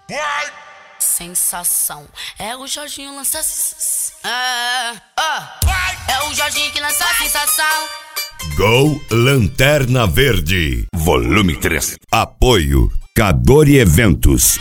Sensação, é o Jorginho lança é o Jorginho que lança a sensação. Gol Lanterna Verde, volume 3. Apoio Cadore Eventos.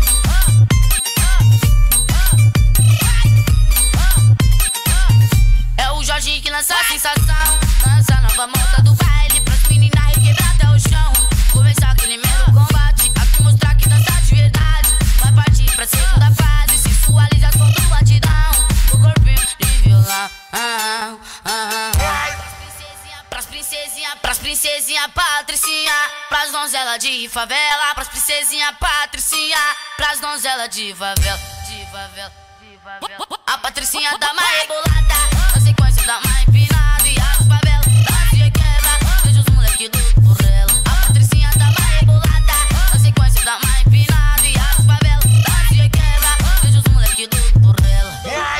É o Jorginho que lança a sensação. Lança a nova moda do baile pras meninas e quebrar até o chão. Começar aquele mero combate, aqui mostrar que dança de verdade. Vai partir pra segunda fase, sensualização do batidão. O corpinho de violão. Pras princesinha patricinha, pras donzela de favela. Pras princesinha patricinha, pras donzela de favela. A patricinha dá uma rebolada, na sequência dá uma empinada. E as favelas dança e quebra, veja os moleque lutam por ela. A patricinha dá uma rebolada, na sequência dá uma empinada. E as favelas dança e quebra, veja os moleque lutam por ela.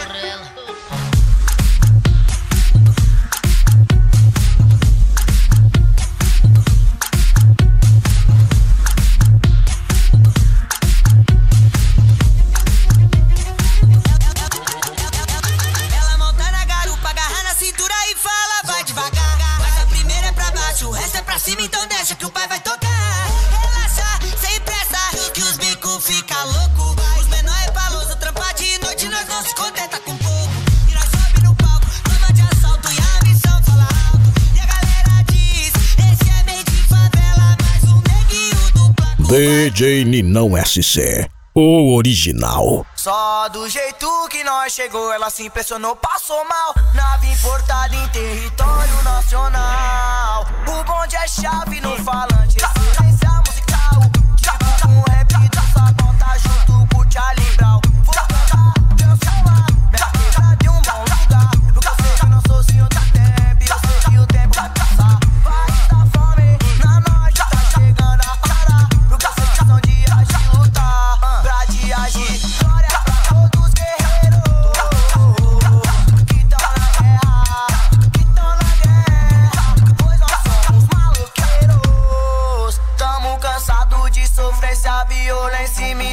Então deixa que o pai vai tocar. Relaxa, sem pressa, que os bicos fica louco. Os menores é paloso, trampa de noite, nós não se contenta com pouco. E nós sobe no palco, toma de assalto e a missão fala alto. E a galera diz, esse é meio de favela, mais um neguinho do placo. DJ Ninão SC, o original. Só do jeito que nós chegou, ela se impressionou, passou mal. Nave importada em território nacional. O bonde é chave no falante, excelência musical. Tipo um rap, dança, bota junto com o Charlie Brown. Vou tocar pelo celular, minha quebra de um bom lugar. Porque eu sei que eu não sou senhor da tempo, e eu sei que o tempo vai passar. Vai dar fome, na noite tá chegando a hora. Porque eu sei que são dias de lutar, pra de agir. A violência me